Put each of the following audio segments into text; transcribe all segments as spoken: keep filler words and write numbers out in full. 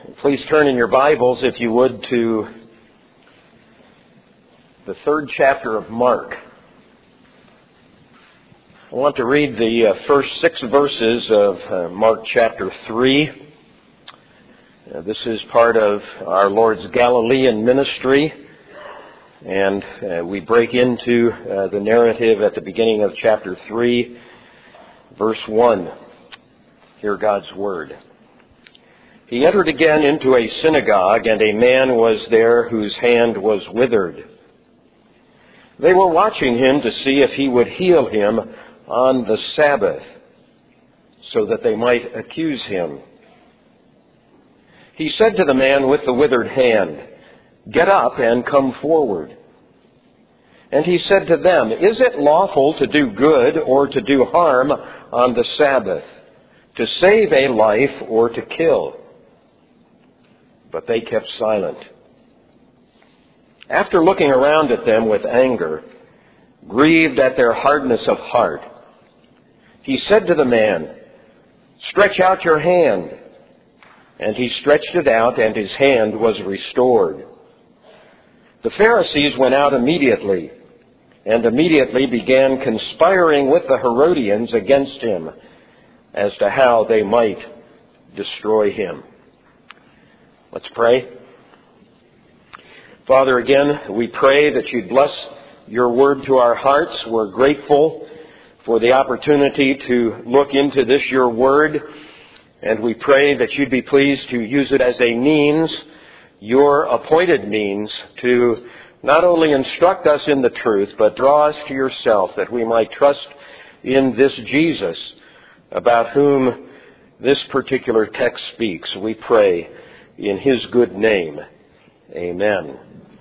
Please turn in your Bibles, if you would, to the third chapter of Mark. I want to read the uh, first six verses of uh, Mark chapter three. Uh, this is part of our Lord's Galilean ministry, and uh, we break into uh, the narrative at the beginning of chapter three, verse one. Hear God's word. He entered again into a synagogue, and a man was there whose hand was withered. They were watching him to see if he would heal him on the Sabbath, so that they might accuse him. He said to the man with the withered hand, "Get up and come forward." And he said to them, "Is it lawful to do good or to do harm on the Sabbath, to save a life or to kill?" But they kept silent. After looking around at them with anger, grieved at their hardness of heart, he said to the man, "Stretch out your hand." And he stretched it out, and his hand was restored. The Pharisees went out immediately, and immediately began conspiring with the Herodians against him, as to how they might destroy him. Let's pray. Father, again, we pray that you'd bless your word to our hearts. We're grateful for the opportunity to look into this, your word, and we pray that you'd be pleased to use it as a means, your appointed means, to not only instruct us in the truth, but draw us to yourself, that we might trust in this Jesus, about whom this particular text speaks. We pray in his good name. Amen.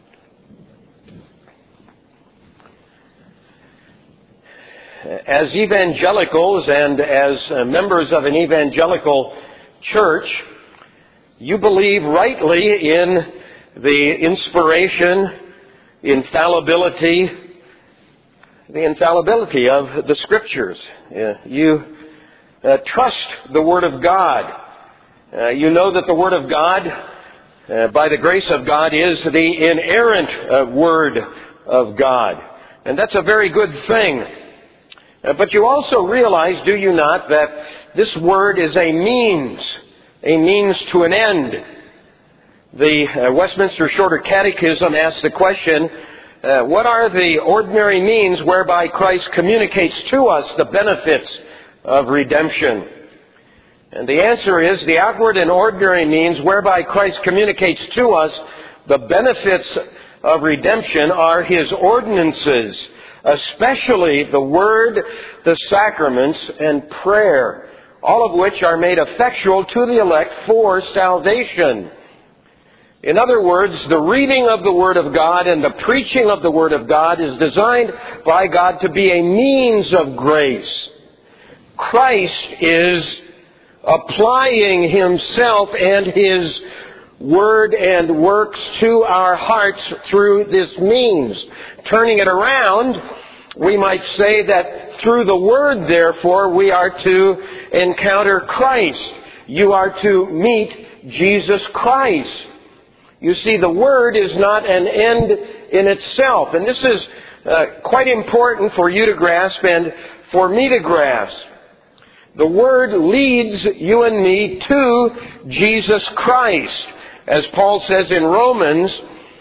As evangelicals and as members of an evangelical church, you believe rightly in the inspiration, infallibility, the infallibility of the Scriptures. You uh, trust the Word of God. Uh, you know that the Word of God, uh, by the grace of God, is the inerrant uh, Word of God. And that's a very good thing. Uh, but you also realize, do you not, that this Word is a means, a means to an end. The uh, Westminster Shorter Catechism asks the question, uh, what are the ordinary means whereby Christ communicates to us the benefits of redemption? And the answer is the outward and ordinary means whereby Christ communicates to us the benefits of redemption are his ordinances, especially the Word, the sacraments, and prayer, all of which are made effectual to the elect for salvation. In other words, the reading of the Word of God and the preaching of the Word of God is designed by God to be a means of grace. Christ is applying himself and his word and works to our hearts through this means. Turning it around, we might say that through the word, therefore, we are to encounter Christ. You are to meet Jesus Christ. You see, the word is not an end in itself. And this is uh, quite important for you to grasp and for me to grasp. The Word leads you and me to Jesus Christ. As Paul says in Romans,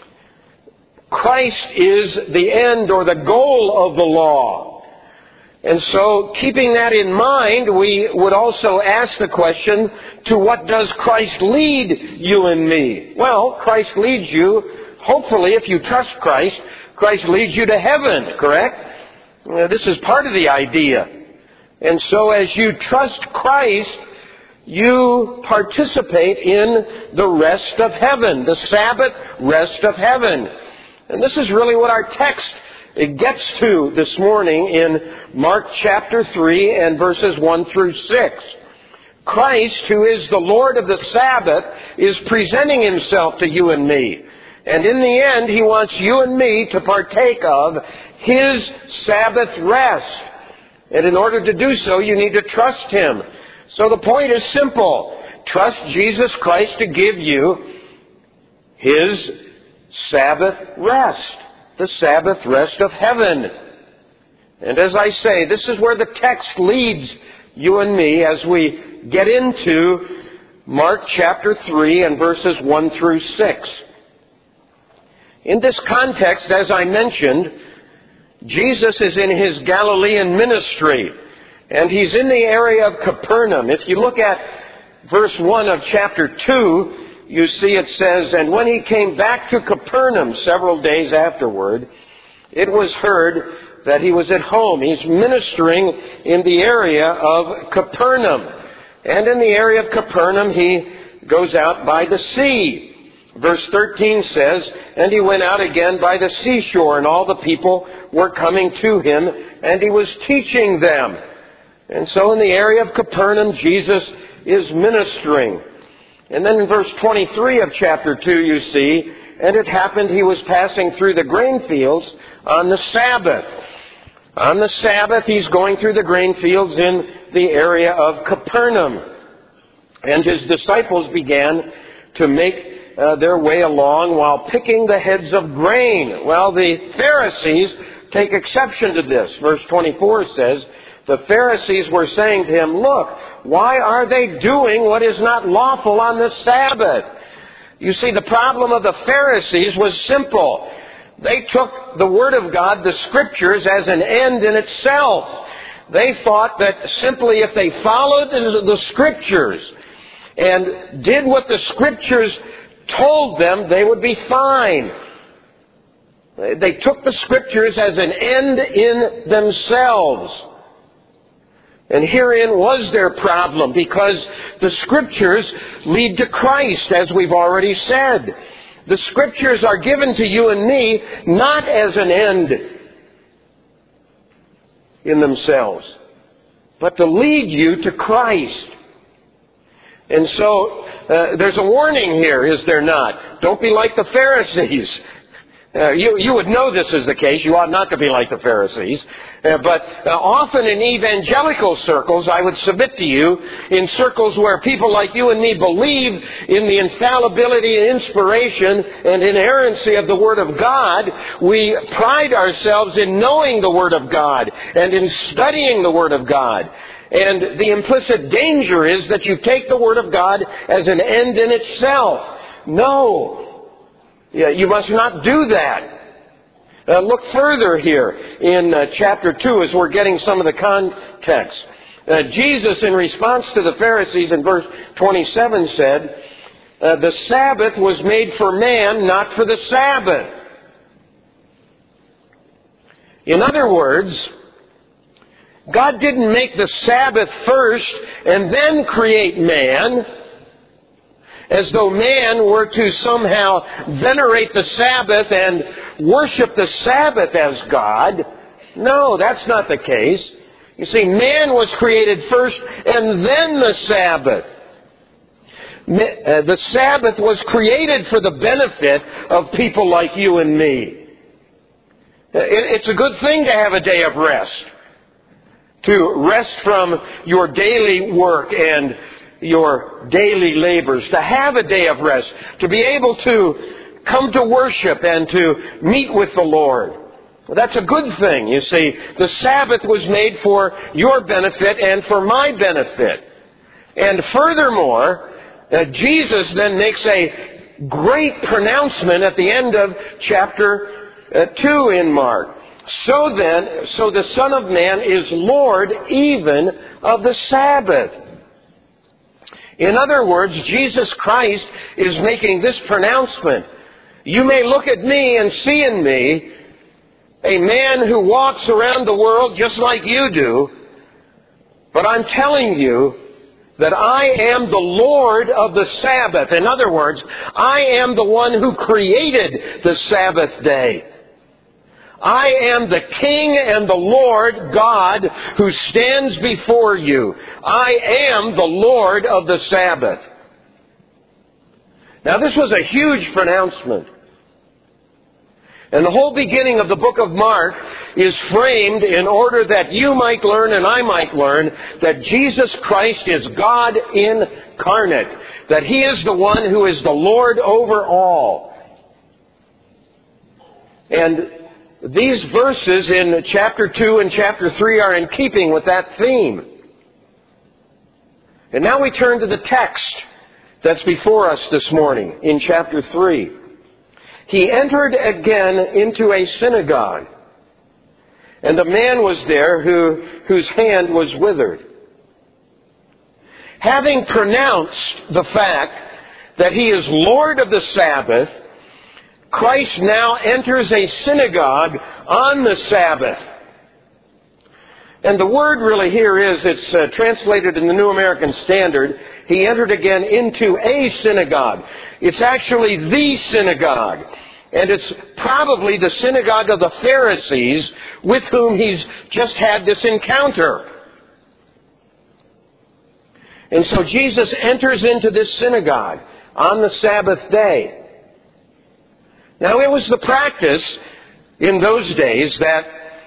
Christ is the end or the goal of the law. And so, keeping that in mind, we would also ask the question, to what does Christ lead you and me? Well, Christ leads you, hopefully, if you trust Christ, Christ leads you to heaven, correct? Uh, this is part of the idea. And so as you trust Christ, you participate in the rest of heaven, the Sabbath rest of heaven. And this is really what our text gets to this morning in Mark chapter three and verses one through six. Christ, who is the Lord of the Sabbath, is presenting himself to you and me. And in the end, he wants you and me to partake of his Sabbath rest. And in order to do so, you need to trust him. So the point is simple. trust Jesus Christ to give you His Sabbath rest, the Sabbath rest of heaven. And as I say, this is where the text leads you and me as we get into Mark chapter three and verses one through six. In this context, as I mentioned, Jesus is in His Galilean ministry, and He's in the area of Capernaum. If you look at verse one of chapter two, you see it says, "And when He came back to Capernaum several days afterward, it was heard that He was at home." He's ministering in the area of Capernaum. And in the area of Capernaum, He goes out by the sea. Verse thirteen says, "And He went out again by the seashore, and all the people were coming to Him, and He was teaching them." And so in the area of Capernaum, Jesus is ministering. And then in verse twenty-three of chapter two, you see, "And it happened He was passing through the grain fields on the Sabbath." On the Sabbath, He's going through the grain fields in the area of Capernaum. And His disciples began to make uh, their way along while picking the heads of grain. Well, the Pharisees take exception to this. Verse twenty-four says, "The Pharisees were saying to Him, 'Look, why are they doing what is not lawful on the Sabbath?'" You see, the problem of the Pharisees was simple. They took the Word of God, the Scriptures, as an end in itself. They thought that simply if they followed the Scriptures and did what the Scriptures told them, they would be fine. They took the Scriptures as an end in themselves. And herein was their problem, because the Scriptures lead to Christ, as we've already said. The Scriptures are given to you and me not as an end in themselves, but to lead you to Christ. And so uh, there's a warning here, is there not? Don't be like the Pharisees. Uh, you, you would know this is the case. You ought not to be like the Pharisees. Uh, but uh, often in evangelical circles, I would submit to you, in circles where people like you and me believe in the infallibility and inspiration and inerrancy of the Word of God, we pride ourselves in knowing the Word of God and in studying the Word of God. And the implicit danger is that you take the Word of God as an end in itself. No. Yeah, you must not do that. Uh, look further here in uh, chapter two as we're getting some of the context. Uh, Jesus, in response to the Pharisees in verse twenty-seven, said, uh, "The Sabbath was made for man, not for the Sabbath." In other words, God didn't make the Sabbath first and then create man, as though man were to somehow venerate the Sabbath and worship the Sabbath as God. No, that's not the case. You see, man was created first and then the Sabbath. The Sabbath was created for the benefit of people like you and me. It's a good thing to have a day of rest, to rest from your daily work and your daily labors, to have a day of rest, to be able to come to worship and to meet with the Lord. Well, that's a good thing, you see. The Sabbath was made for your benefit and for my benefit. And furthermore, uh, Jesus then makes a great pronouncement at the end of chapter uh, two in Mark. So then, so the Son of Man is Lord even of the Sabbath. In other words, Jesus Christ is making this pronouncement. You may look at me and see in me a man who walks around the world just like you do, but I'm telling you that I am the Lord of the Sabbath. In other words, I am the one who created the Sabbath day. I am the King and the Lord God who stands before you. I am the Lord of the Sabbath. Now, this was a huge pronouncement. And the whole beginning of the book of Mark is framed in order that you might learn and I might learn that Jesus Christ is God incarnate, that He is the one who is the Lord over all. And these verses in chapter two and chapter three are in keeping with that theme. And now we turn to the text that's before us this morning in chapter three. He entered again into a synagogue, and a man was there who, whose hand was withered. Having pronounced the fact that He is Lord of the Sabbath, Christ now enters a synagogue on the Sabbath. And the word really here is, it's uh, translated in the New American Standard, He entered again into a synagogue. It's actually the synagogue. And it's probably the synagogue of the Pharisees with whom He's just had this encounter. And so Jesus enters into this synagogue on the Sabbath day. Now, it was the practice in those days that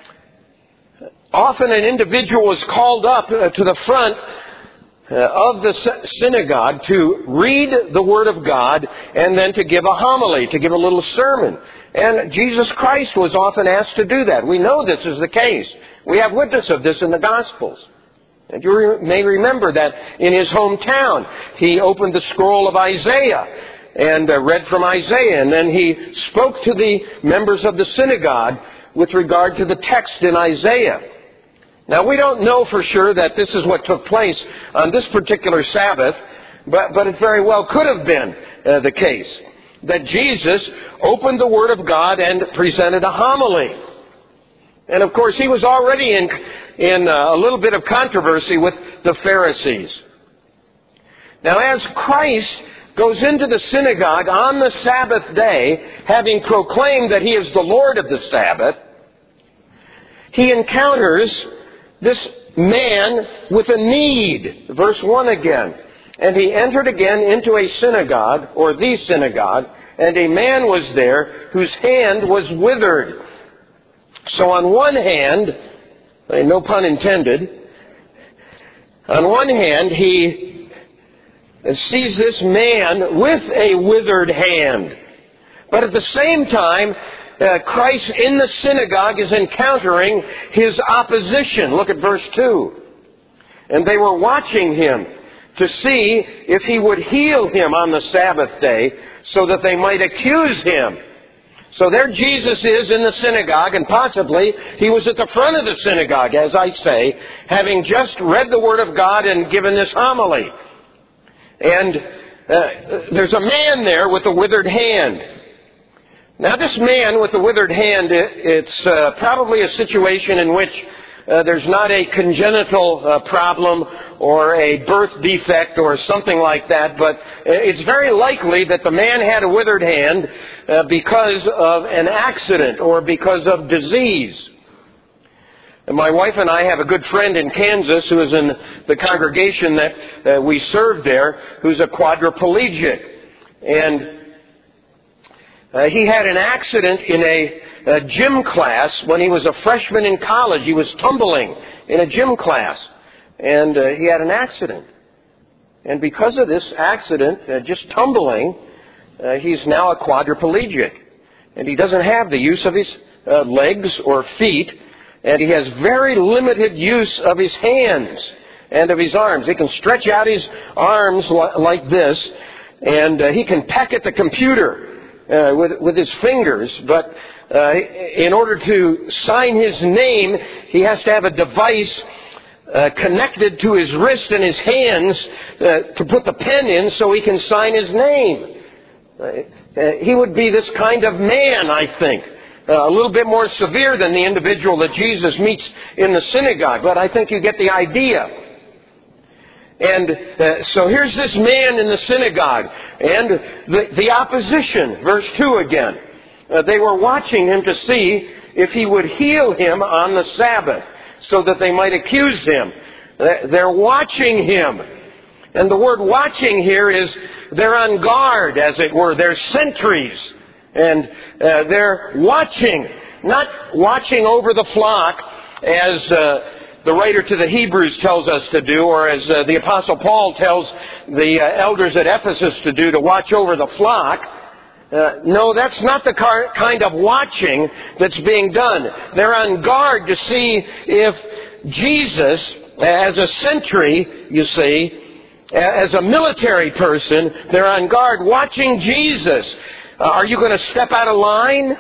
often an individual was called up uh, to the front uh, of the synagogue to read the Word of God and then to give a homily, to give a little sermon. And Jesus Christ was often asked to do that. We know this is the case. We have witness of this in the Gospels. And you re- may remember that in His hometown, He opened the scroll of Isaiah and uh, read from Isaiah, and then He spoke to the members of the synagogue with regard to the text in Isaiah. Now, we don't know for sure that this is what took place on this particular Sabbath, but, but it very well could have been uh, the case, that Jesus opened the Word of God and presented a homily. And of course, He was already in, in uh, a little bit of controversy with the Pharisees. Now, as Christ goes into the synagogue on the Sabbath day, having proclaimed that He is the Lord of the Sabbath, He encounters this man with a need. Verse one again. And he entered again into a synagogue, or the synagogue, and a man was there whose hand was withered. So on one hand, no pun intended, on one hand he sees this man with a withered hand. But at the same time, Uh, Christ in the synagogue is encountering His opposition. Look at verse two. And they were watching Him to see if He would heal him on the Sabbath day so that they might accuse Him. So there Jesus is in the synagogue, and possibly He was at the front of the synagogue, as I say, having just read the Word of God and given this homily. And uh, there's a man there with a withered hand. Now, this man with the withered hand, it's uh, probably a situation in which uh, there's not a congenital uh, problem or a birth defect or something like that, but it's very likely that the man had a withered hand uh, because of an accident or because of disease. And my wife and I have a good friend in Kansas who is in the congregation that uh, we serve there, who's a quadriplegic. And Uh, he had an accident in a, a gym class when he was a freshman in college. He was tumbling in a gym class, and uh, he had an accident. And because of this accident, uh, just tumbling, uh, he's now a quadriplegic. And he doesn't have the use of his uh, legs or feet, and he has very limited use of his hands and of his arms. He can stretch out his arms li- like this, and uh, he can peck at the computer Uh, with, with his fingers, but uh, in order to sign his name, he has to have a device uh, connected to his wrist and his hands uh, to put the pen in so he can sign his name. Uh, uh, he would be this kind of man, I think, uh, a little bit more severe than the individual that Jesus meets in the synagogue, but I think you get the idea. And uh, so here's this man in the synagogue, and the, the opposition, verse two again. Uh, they were watching him to see if he would heal him on the Sabbath, so that they might accuse him. They're watching him. And the word watching here is they're on guard, as it were. They're sentries. And uh, they're watching, not watching over the flock as... Uh, the writer to the Hebrews tells us to do, or as uh, the Apostle Paul tells the uh, elders at Ephesus to do, to watch over the flock. Uh, no, that's not the car- kind of watching that's being done. They're on guard to see if Jesus, as a sentry, you see, as a military person, they're on guard watching Jesus. Uh, are you going to step out of line?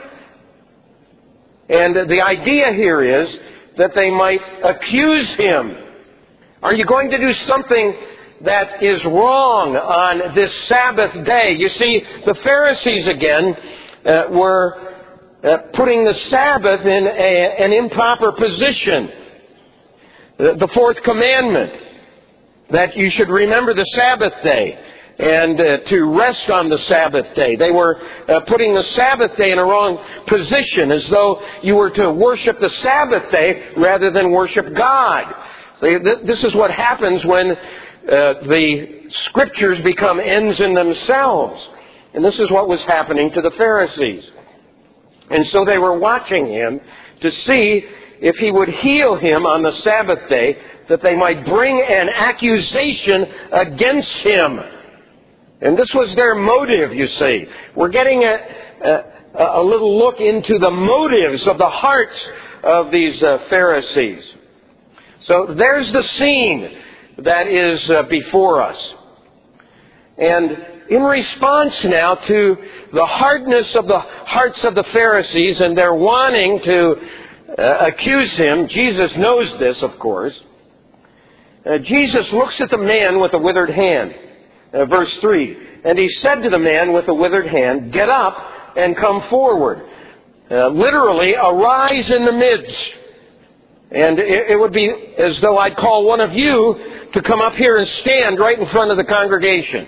And uh, the idea here is that they might accuse him. Are you going to do something that is wrong on this Sabbath day? You see, the Pharisees again uh, were uh, putting the Sabbath in a, an improper position. The, the fourth commandment, that you should remember the Sabbath day and uh, to rest on the Sabbath day. They were uh, putting the Sabbath day in a wrong position, as though you were to worship the Sabbath day rather than worship God. They, th- this is what happens when uh, the Scriptures become ends in themselves. And this is what was happening to the Pharisees. And so they were watching him to see if he would heal him on the Sabbath day, that they might bring an accusation against him. And this was their motive, you see. We're getting a, a, a little look into the motives of the hearts of these uh, Pharisees. So there's the scene that is uh, before us. And in response now to the hardness of the hearts of the Pharisees and their wanting to uh, accuse him, Jesus knows this, of course. Uh, Jesus looks at the man with the withered hand. Uh, verse three, and he said to the man with the withered hand, get up and come forward. Uh, literally, arise in the midst. And it, it would be as though I'd call one of you to come up here and stand right in front of the congregation.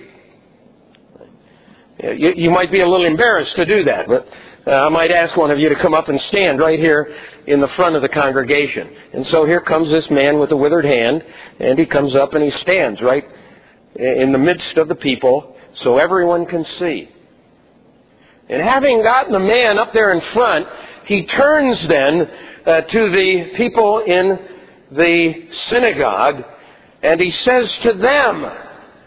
You, you might be a little embarrassed to do that, but uh, I might ask one of you to come up and stand right here in the front of the congregation. And so here comes this man with the withered hand, and he comes up and he stands right in the midst of the people so everyone can see. And having gotten the man up there in front, he turns then uh, to the people in the synagogue, and he says to them, uh,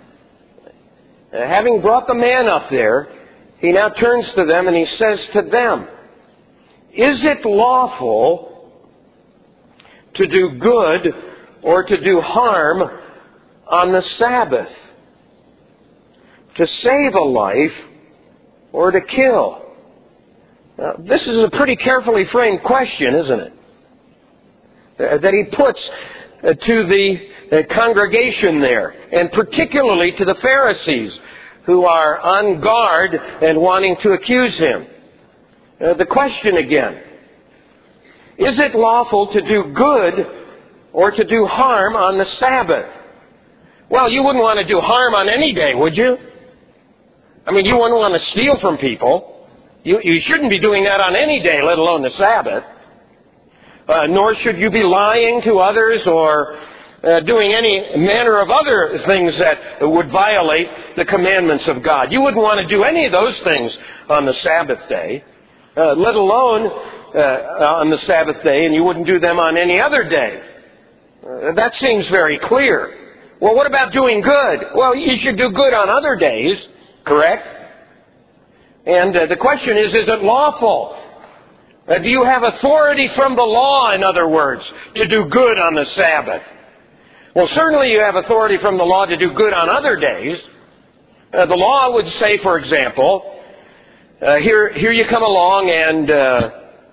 having brought the man up there, he now turns to them and he says to them, is it lawful to do good or to do harm on the Sabbath? To save a life or to kill? Now, this is a pretty carefully framed question, isn't it? That he puts uh, to the uh, congregation there, and particularly to the Pharisees, who are on guard and wanting to accuse him. Uh, the question again, is it lawful to do good or to do harm on the Sabbath? Well, you wouldn't want to do harm on any day, would you? I mean, you wouldn't want to steal from people. You, you shouldn't be doing that on any day, let alone the Sabbath. Uh, nor should you be lying to others or uh, doing any manner of other things that would violate the commandments of God. You wouldn't want to do any of those things on the Sabbath day, uh, let alone uh, on the Sabbath day, and you wouldn't do them on any other day. Uh, that seems very clear. Well, what about doing good? Well, you should do good on other days, correct? And uh, the question is, is it lawful? Uh, do you have authority from the law, in other words, to do good on the Sabbath? Well, certainly you have authority from the law to do good on other days. Uh, the law would say, for example, uh, here, here you come along and uh,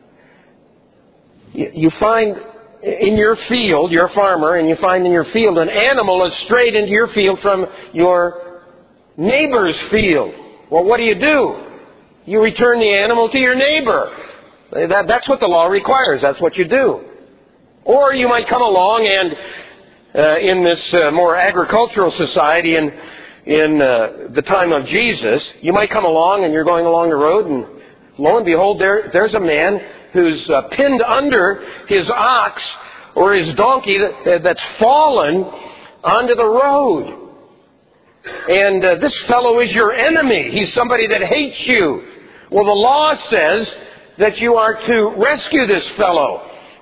you, you find in your field, you're a farmer, and you find in your field an animal has strayed into your field from your neighbor's field. Well, what do you do? You return the animal to your neighbor. That, that's what the law requires. That's what you do. Or you might come along and uh, in this uh, more agricultural society in, in uh, the time of Jesus, you might come along and you're going along the road and lo and behold, there, there's a man who's uh, pinned under his ox or his donkey that, that's fallen onto the road. And uh, this fellow is your enemy. He's somebody that hates you. Well, the law says that you are to rescue this fellow.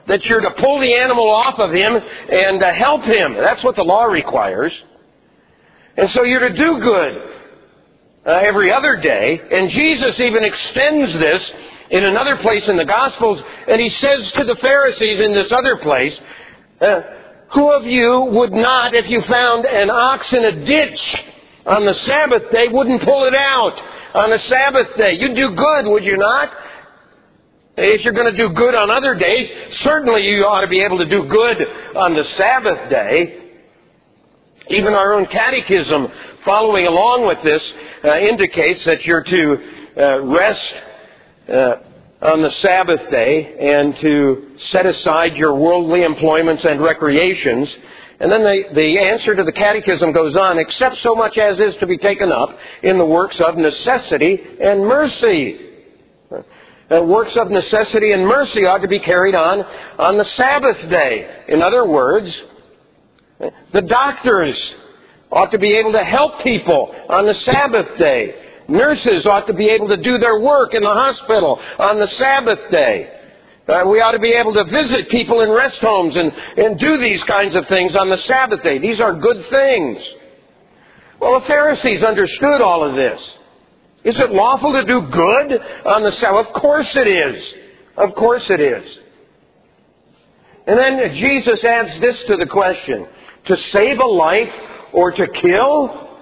that you're to pull the animal off of him and uh, help him. That's what the law requires. And so you're to do good uh, every other day. And Jesus even extends this in another place in the Gospels. And he says to the Pharisees in this other place, uh, who of you would not, if you found an ox in a ditch on the Sabbath day, wouldn't pull it out on the Sabbath day? You'd do good, would you not? If you're going to do good on other days, certainly you ought to be able to do good on the Sabbath day. Even our own catechism, following along with this, uh, indicates that you're to uh, rest uh, on the Sabbath day and to set aside your worldly employments and recreations. And then the, the answer to the catechism goes on, except so much as is to be taken up in the works of necessity and mercy. Uh, works of necessity and mercy ought to be carried on on the Sabbath day. In other words, the doctors ought to be able to help people on the Sabbath day. Nurses ought to be able to do their work in the hospital on the Sabbath day. Uh, we ought to be able to visit people in rest homes and, and do these kinds of things on the Sabbath day. These are good things. Well, the Pharisees understood all of this. Is it lawful to do good on the Sabbath? Of course it is. Of course it is. And then Jesus adds this to the question. To save a life or to kill?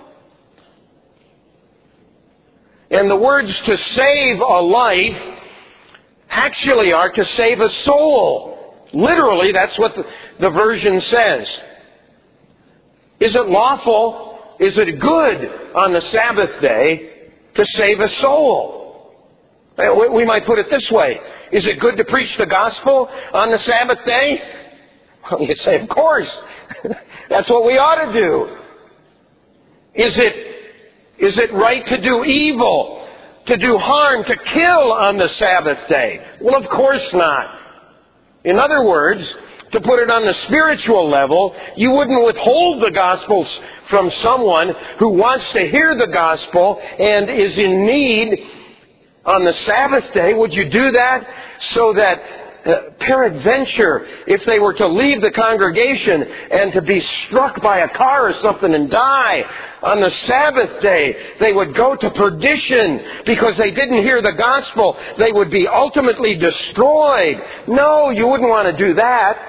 And the words to save a life actually are to save a soul. Literally, that's what the, the version says. Is it lawful? Is it good on the Sabbath day to save a soul? We might put it this way. Is it good to preach the gospel on the Sabbath day? Well, you say, of course. That's what we ought to do. Is it, is it right to do evil, to do harm, to kill on the Sabbath day? Well, of course not. In other words, to put it on the spiritual level, you wouldn't withhold the Gospels from someone who wants to hear the Gospel and is in need on the Sabbath day. Would you do that so that uh, peradventure, if they were to leave the congregation and to be struck by a car or something and die on the Sabbath day, they would go to perdition because they didn't hear the Gospel? They would be ultimately destroyed. No, you wouldn't want to do that.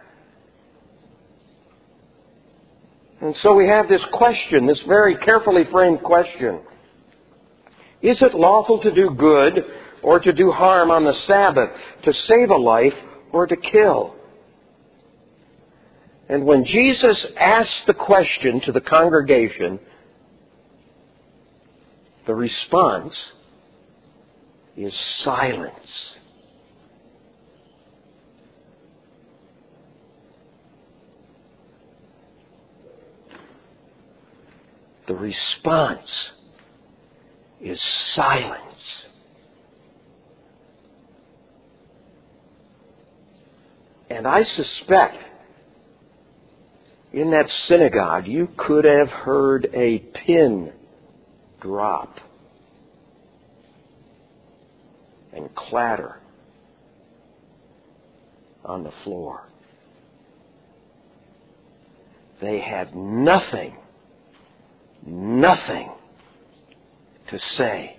And so we have this question, this very carefully framed question. Is it lawful to do good or to do harm on the Sabbath, to save a life or to kill? And when Jesus asked the question to the congregation, the response is silence. The response is silence. And I suspect in that synagogue you could have heard a pin drop and clatter on the floor. They had nothing Nothing to say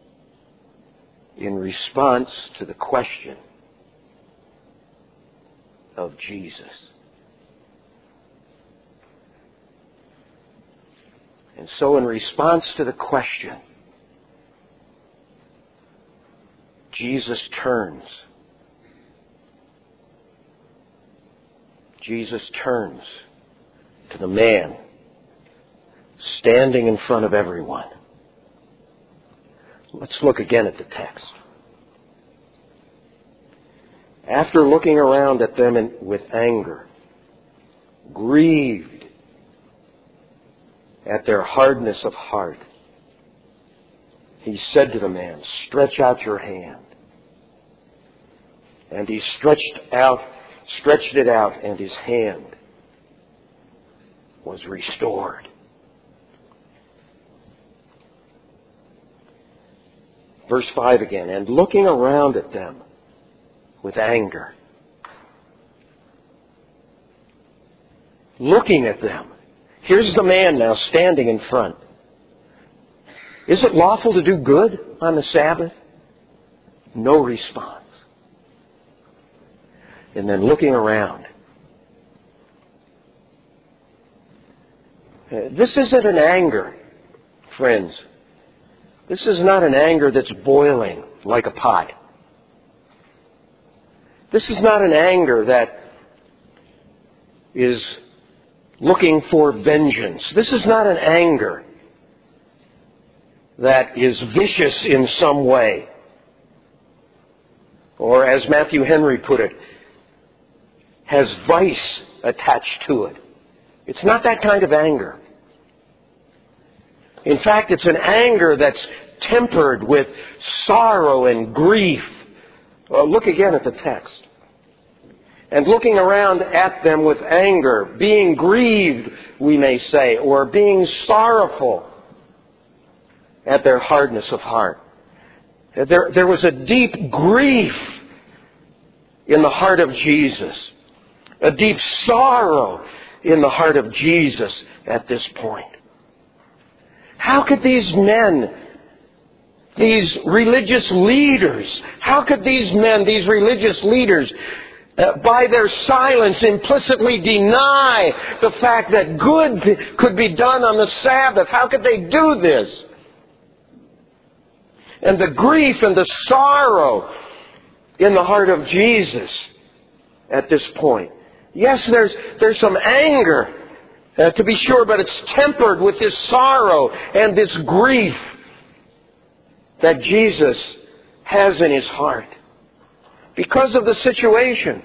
in response to the question of Jesus. And so in response to the question, Jesus turns. Jesus turns to the man standing in front of everyone. Let's look again at the text. After looking around at them in, with anger, grieved at their hardness of heart, he said to the man, "Stretch out your hand." And he stretched out, stretched it out, and his hand was restored. Verse five again, and looking around at them with anger, looking at them. Here's the man now standing in front. Is it lawful to do good on the Sabbath? No response. And then looking around. This isn't an anger, friends. This is not an anger that's boiling like a pot. This is not an anger that is looking for vengeance. This is not an anger that is vicious in some way. Or as Matthew Henry put it, has vice attached to it. It's not that kind of anger. In fact, it's an anger that's tempered with sorrow and grief. Well, look again at the text. And looking around at them with anger, being grieved, we may say, or being sorrowful at their hardness of heart. There, there was a deep grief in the heart of Jesus. A deep sorrow in the heart of Jesus at this point. How could these men, these religious leaders, how could these men, these religious leaders, uh, by their silence implicitly deny the fact that good could be done on the Sabbath? How could they do this? And the grief and the sorrow in the heart of Jesus at this point. Yes, there's there's some anger, uh, to be sure, but it's tempered with this sorrow and this grief that Jesus has in His heart because of the situation.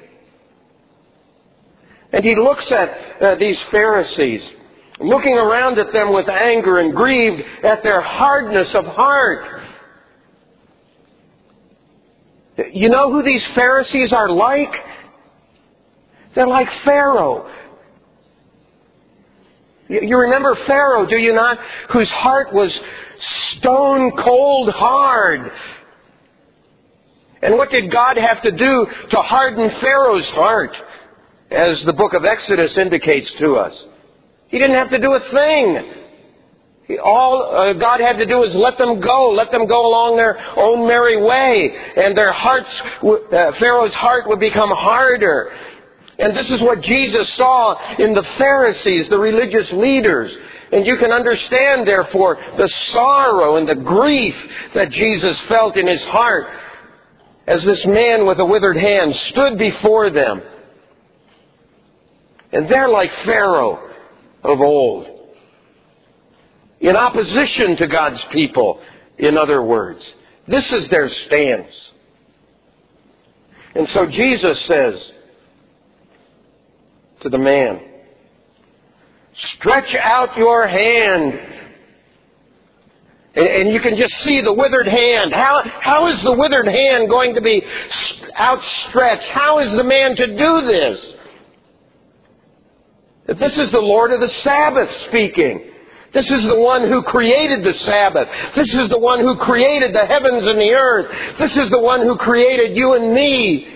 And He looks at uh, these Pharisees, looking around at them with anger and grieved at their hardness of heart. You know who these Pharisees are like? They're like Pharaoh. You remember Pharaoh, do you not? Whose heart was stone cold hard. And what did God have to do to harden Pharaoh's heart? As the book of Exodus indicates to us. He didn't have to do a thing. He, all uh, God had to do was let them go. Let them go along their own merry way. And their hearts, uh, Pharaoh's heart would become harder. And this is what Jesus saw in the Pharisees, the religious leaders. And you can understand, therefore, the sorrow and the grief that Jesus felt in His heart as this man with a withered hand stood before them. And they're like Pharaoh of old. In opposition to God's people, in other words. This is their stance. And so Jesus says to the man, stretch out your hand. And, and you can just see the withered hand. How, how is the withered hand going to be outstretched? How is the man to do this? This is the Lord of the Sabbath speaking. This is the one who created the Sabbath. This is the one who created the heavens and the earth. This is the one who created you and me.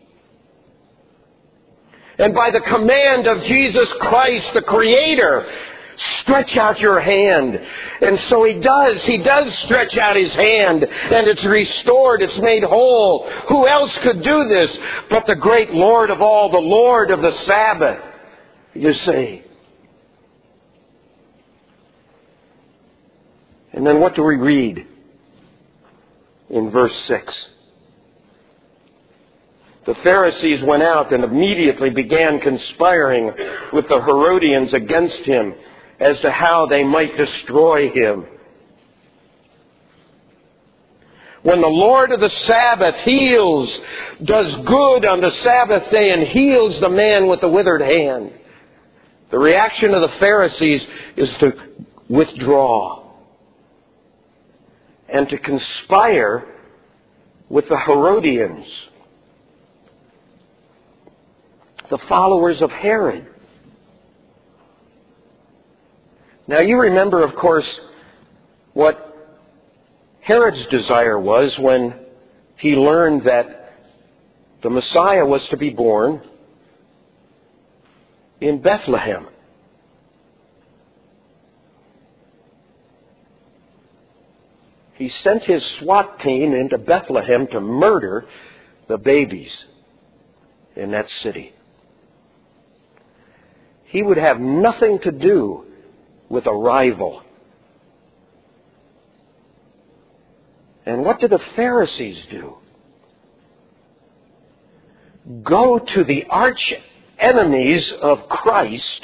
And by the command of Jesus Christ, the Creator, stretch out your hand. And so He does. He does stretch out His hand. And it's restored. It's made whole. Who else could do this but the great Lord of all, the Lord of the Sabbath? You see. And then what do we read in verse six? The Pharisees went out and immediately began conspiring with the Herodians against Him as to how they might destroy Him. When the Lord of the Sabbath heals, does good on the Sabbath day and heals the man with the withered hand, the reaction of the Pharisees is to withdraw and to conspire with the Herodians, the followers of Herod. Now you remember, of course, what Herod's desire was when he learned that the Messiah was to be born in Bethlehem. He sent his SWAT team into Bethlehem to murder the babies in that city. He would have nothing to do with a rival. And what did the Pharisees do? Go to the arch enemies of Christ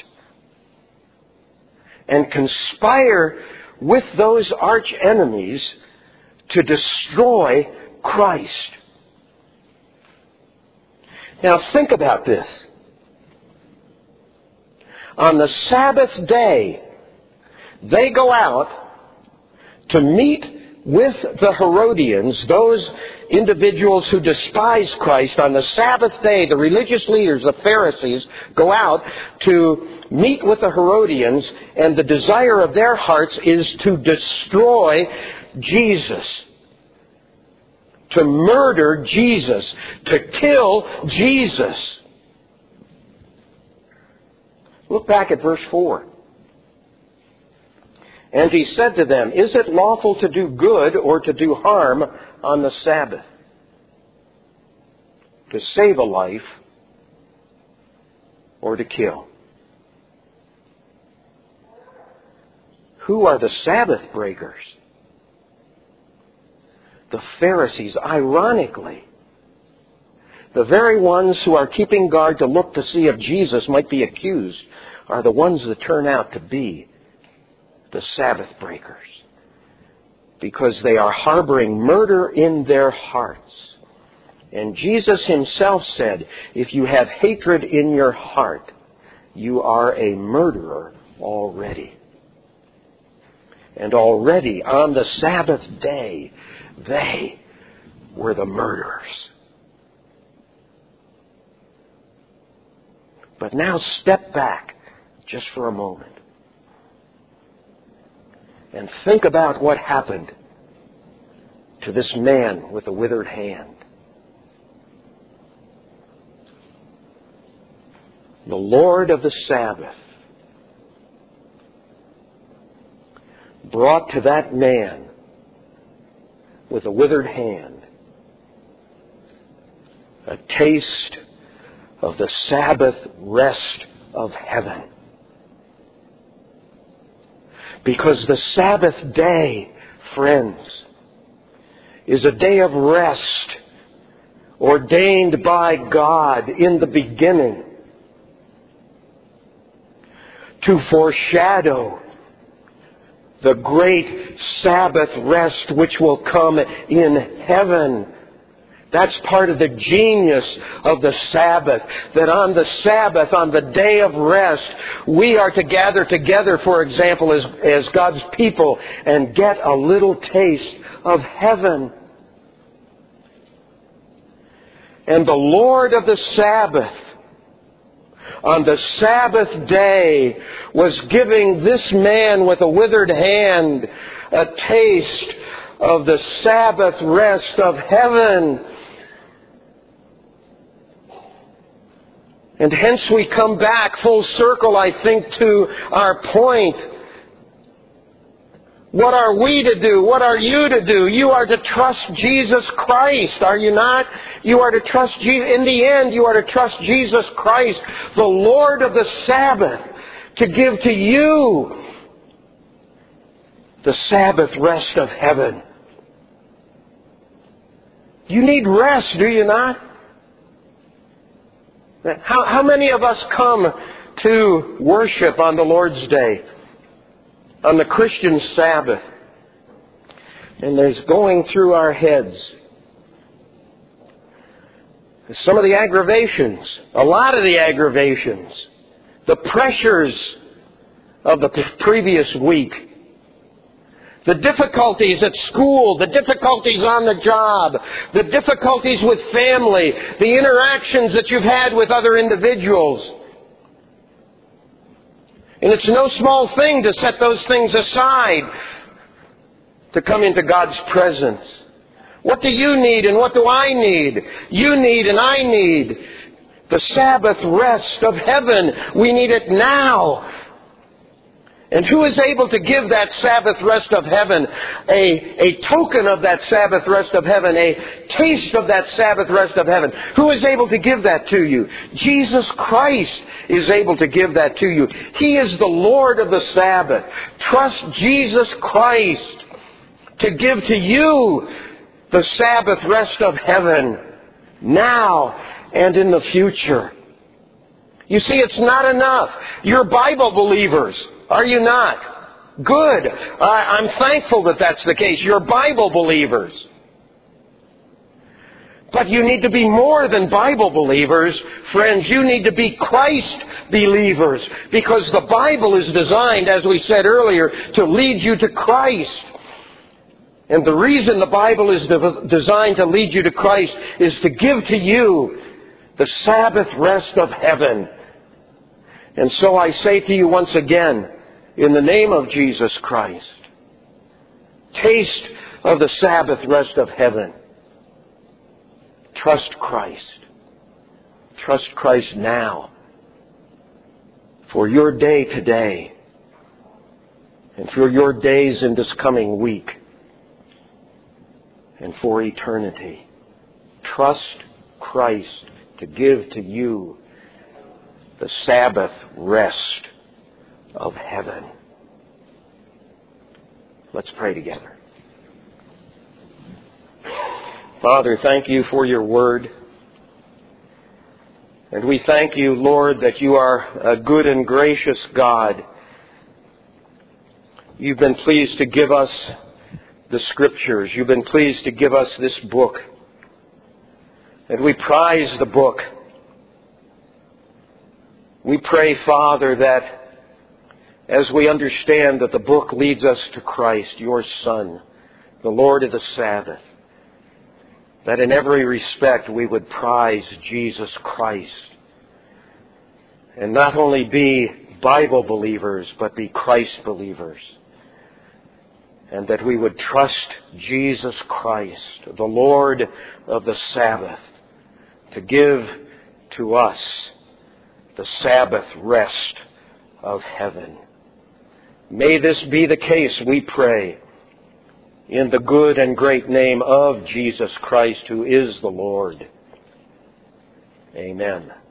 and conspire with those arch enemies to destroy Christ. Now think about this. On the Sabbath day, they go out to meet with the Herodians, those individuals who despise Christ. On the Sabbath day, the religious leaders, the Pharisees, go out to meet with the Herodians, and the desire of their hearts is to destroy Jesus, to murder Jesus, to kill Jesus. Look back at verse four. And he said to them, "Is it lawful to do good or to do harm on the Sabbath? To save a life or to kill?" Who are the Sabbath breakers? The Pharisees, ironically. The very ones who are keeping guard to look to see if Jesus might be accused are the ones that turn out to be the Sabbath breakers, because they are harboring murder in their hearts. And Jesus himself said, if you have hatred in your heart, you are a murderer already. And already on the Sabbath day, they were the murderers. But now step back just for a moment and think about what happened to this man with the withered hand. The Lord of the Sabbath brought to that man with a withered hand a taste of the Sabbath rest of heaven. Because the Sabbath day, friends, is a day of rest ordained by God in the beginning to foreshadow the great Sabbath rest which will come in heaven. That's part of the genius of the Sabbath, that on the Sabbath, on the day of rest, we are to gather together, for example, as, as God's people and get a little taste of heaven. And the Lord of the Sabbath, on the Sabbath day, was giving this man with a withered hand a taste of the Sabbath rest of heaven. And hence we come back full circle, I think, to our point. What are we to do? What are you to do? You are to trust Jesus Christ, are you not? You are to trust Jesus. In the end, you are to trust Jesus Christ, the Lord of the Sabbath, to give to you the Sabbath rest of heaven. You need rest, do you not? How, how many of us come to worship on the Lord's Day, on the Christian Sabbath, and there's going through our heads some of the aggravations, a lot of the aggravations, the pressures of the previous week, the difficulties at school, the difficulties on the job, the difficulties with family, the interactions that you've had with other individuals. And it's no small thing to set those things aside to come into God's presence. What do you need and what do I need? You need and I need The Sabbath rest of heaven. We need it now. And who is able to give that Sabbath rest of heaven, a, a token of that Sabbath rest of heaven, a taste of that Sabbath rest of heaven? Who is able to give that to you? Jesus Christ is able to give that to you. He is the Lord of the Sabbath. Trust Jesus Christ to give to you the Sabbath rest of heaven now and in the future. You see, it's not enough. You're Bible believers. Are you not? Good. I, I'm thankful that that's the case. You're Bible believers. But you need to be more than Bible believers. Friends, you need to be Christ believers. Because the Bible is designed, as we said earlier, to lead you to Christ. And the reason the Bible is de- designed to lead you to Christ is to give to you the Sabbath rest of heaven. And so I say to you once again, in the name of Jesus Christ, taste of the Sabbath rest of heaven. Trust Christ. Trust Christ now for your day today and for your days in this coming week and for eternity. Trust Christ to give to you the Sabbath rest of heaven. Let's pray together. Father, thank you for your word. And we thank you, Lord, that you are a good and gracious God. You've been pleased to give us the Scriptures. You've been pleased to give us this book. And we prize the book. We pray, Father, that as we understand that the book leads us to Christ, your Son, the Lord of the Sabbath, that in every respect we would prize Jesus Christ and not only be Bible believers, but be Christ believers. And that we would trust Jesus Christ, the Lord of the Sabbath, to give to us the Sabbath rest of heaven. May this be the case, we pray, in the good and great name of Jesus Christ, who is the Lord. Amen.